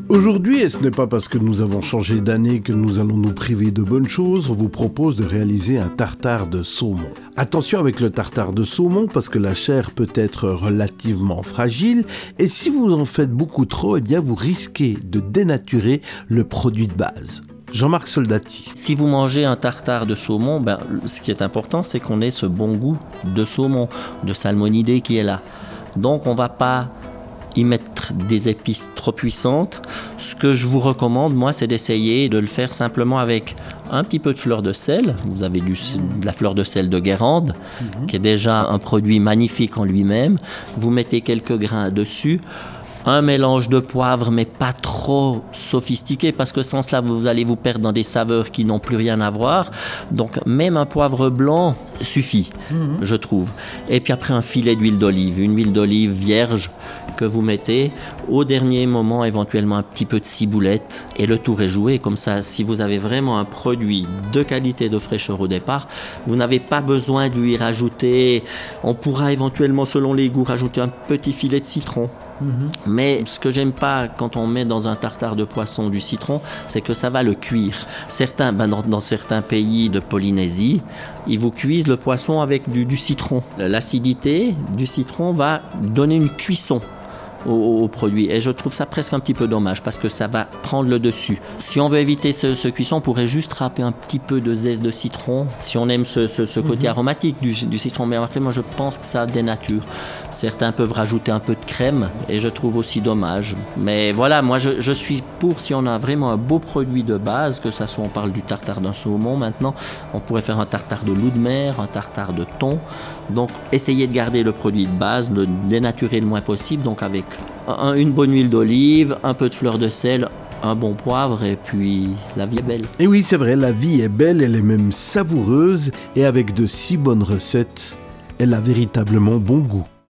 Aujourd'hui, et ce n'est pas parce que nous avons changé d'année que nous allons nous priver de bonnes choses, on vous propose de réaliser un tartare de saumon. Attention avec le tartare de saumon parce que la chair peut être relativement fragile et si vous en faites beaucoup trop, eh bien vous risquez de dénaturer le produit de base. Jean-Marc Soldati. Si vous mangez un tartare de saumon, ce qui est important, c'est qu'on ait ce bon goût de saumon, de salmonidé qui est là. Donc on ne va pas y mettre des épices trop puissantes. Ce que je vous recommande, moi, c'est d'essayer de le faire simplement avec un petit peu de fleur de sel. Vous avez de la fleur de sel de Guérande, qui est déjà un produit magnifique en lui-même. Vous mettez quelques grains dessus. Un mélange de poivre, mais pas trop sophistiqué, parce que sans cela, vous allez vous perdre dans des saveurs qui n'ont plus rien à voir. Donc, même un poivre blanc suffit, je trouve. Et puis après, un filet d'huile d'olive, une huile d'olive vierge que vous mettez. Au dernier moment, éventuellement, un petit peu de ciboulette. Et le tour est joué. Comme ça, si vous avez vraiment un produit de qualité, de fraîcheur au départ, vous n'avez pas besoin de lui rajouter. On pourra éventuellement, selon les goûts, rajouter un petit filet de citron. Mais ce que j'aime pas quand on met dans un tartare de poisson du citron, c'est que ça va le cuire. Certains, dans certains pays de Polynésie, ils vous cuisent le poisson avec du citron. L'acidité du citron va donner une cuisson au produit. Et je trouve ça presque un petit peu dommage parce que ça va prendre le dessus. Si on veut éviter ce cuisson, on pourrait juste râper un petit peu de zeste de citron si on aime ce côté aromatique du citron. Mais après, moi, je pense que ça dénature. Certains peuvent rajouter un peu de crème et je trouve aussi dommage. Mais voilà, moi, je suis pour si on a vraiment un beau produit de base, que ça soit, on parle du tartare d'un saumon maintenant, on pourrait faire un tartare de loup de mer, un tartare de thon. Donc, essayez de garder le produit de base, le dénaturer le moins possible, donc avec une bonne huile d'olive, un peu de fleur de sel, un bon poivre et puis la vie est belle. Et oui, c'est vrai, la vie est belle, elle est même savoureuse et avec de si bonnes recettes, elle a véritablement bon goût.